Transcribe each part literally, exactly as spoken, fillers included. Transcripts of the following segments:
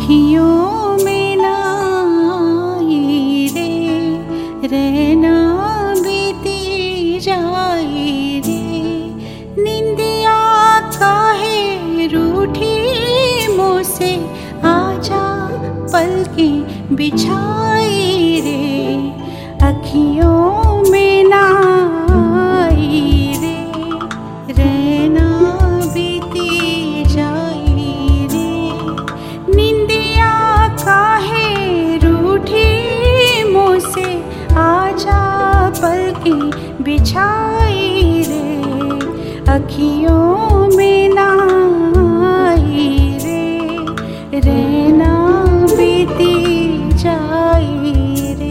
अखियों में ना आई रे, रहना बीती जाई रे, निंदिया काहे रूठी मुझसे, आजा पलकें बिछाई रे। अखियों में ना आई रे, रहना बीती जाई रे, निंदिया काहे रूठी मुझसे, आजा पलकें बिछाई रे। अखियों में ना आई रे, रहना बीती जाई रे।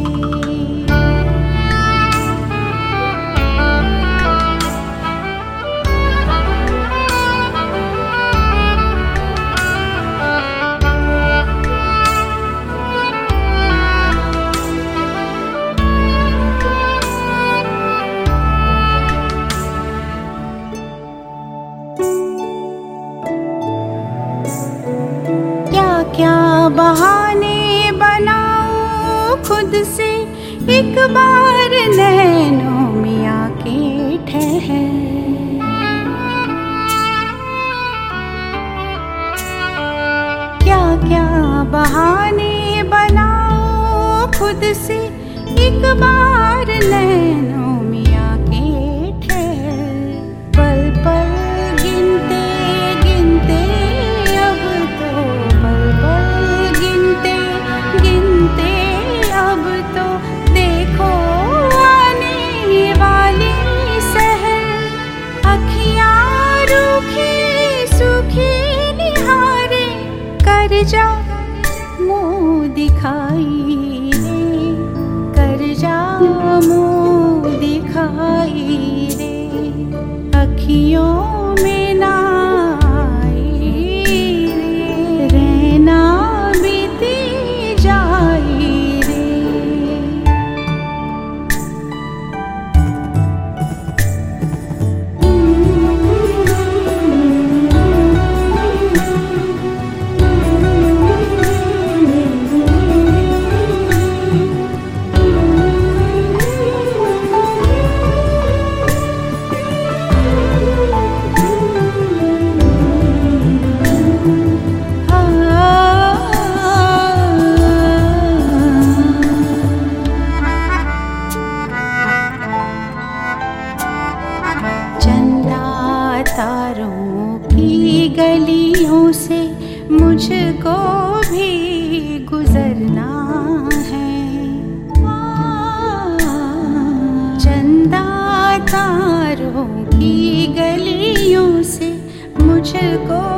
क्या बहाने बनाऊं खुद से, एक बार नैनों में आके ठहर। क्या क्या बहाने बनाऊं खुद से, एक बार नैनों में आके ठहर। पल पल गिनते गिनते अब तो, पल पल गिनते गिनते अब तो, देखो आने वाली सहर। अखियाँ रूखी सूखी निहारे, कर जा मुँह दिखाई रे, कर जा मुँह दिखाई रे। अखियों में ना आई रे, रहना बीती जाई रे। तारों की गलियों से मुझको भी गुजरना है। चंदा तारों की गलियों से मुझको